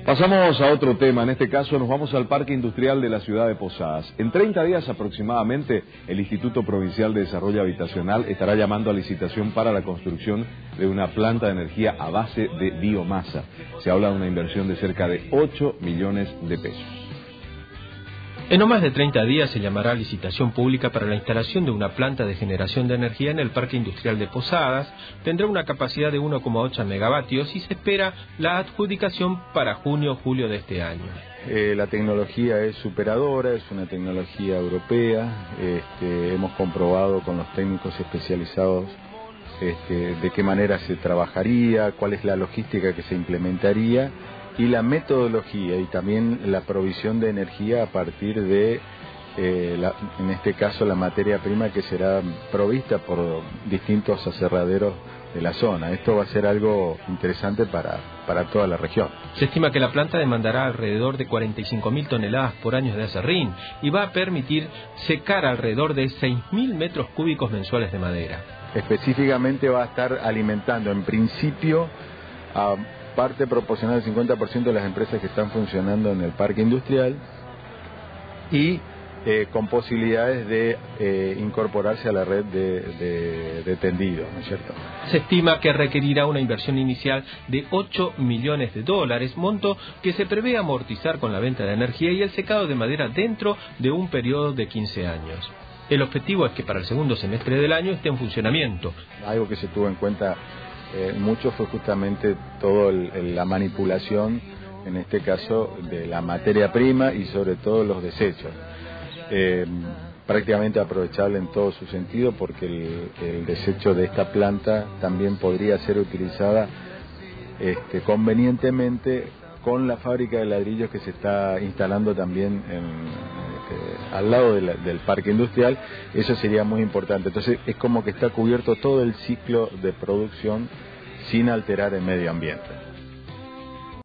Pasamos a otro tema, en este caso nos vamos al Parque Industrial de la ciudad de Posadas. En 30 días aproximadamente, el Instituto Provincial de Desarrollo Habitacional estará llamando a licitación para la construcción de una planta de energía a base de biomasa. Se habla de una inversión de cerca de 8 millones de pesos. En no más de 30 días se llamará a licitación pública para la instalación de una planta de generación de energía en el Parque Industrial de Posadas. Tendrá una capacidad de 1,8 megavatios y se espera la adjudicación para junio-julio de este año. La tecnología es superadora, es una tecnología europea. Hemos comprobado con los técnicos especializados de qué manera se trabajaría, cuál es la logística que se implementaría y la metodología y también la provisión de energía a partir de, en este caso, la materia prima que será provista por distintos aserraderos de la zona. Esto va a ser algo interesante para toda la región. Se estima que la planta demandará alrededor de 45.000 toneladas por año de aserrín y va a permitir secar alrededor de 6.000 metros cúbicos mensuales de madera. Específicamente va a estar alimentando, en principio, a parte proporcional del 50% de las empresas que están funcionando en el parque industrial y con posibilidades de incorporarse a la red de tendido, ¿no es cierto? Se estima que requerirá una inversión inicial de 8 millones de dólares, monto que se prevé amortizar con la venta de energía y el secado de madera dentro de un periodo de 15 años. El objetivo es que para el segundo semestre del año esté en funcionamiento. Algo que se tuvo en cuenta mucho fue justamente toda la manipulación, en este caso, de la materia prima y sobre todo los desechos. Prácticamente aprovechable en todo su sentido porque el desecho de esta planta también podría ser utilizada convenientemente con la fábrica de ladrillos que se está instalando también al lado del parque industrial. Eso sería muy importante. Entonces es como que está cubierto todo el ciclo de producción sin alterar el medio ambiente.